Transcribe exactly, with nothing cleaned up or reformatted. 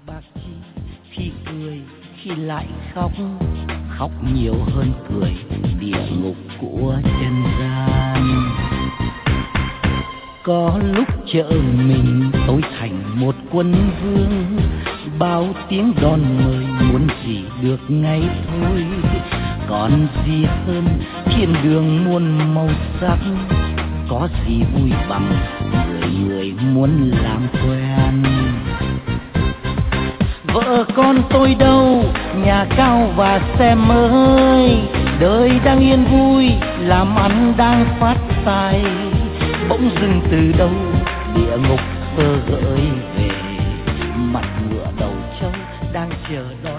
bạc chi khi cười khi lại khóc, khóc nhiều hơn cười, địa ngục của nhân gian. Có lúc chợ mình tôi thành một quân vương, bao tiếng đón mời muốn gì được ngay thôi. Còn gì hơn thiên đường muôn màu sắc, có gì vui bằng người người muốn làm quen. Vợ con tôi đâu, nhà cao và xe mới, đời đang yên vui, làm ăn đang phát tài. Bỗng dưng từ đâu địa ngục xơ gợi về, mặt ngựa đầu trâu đang chờ đợi.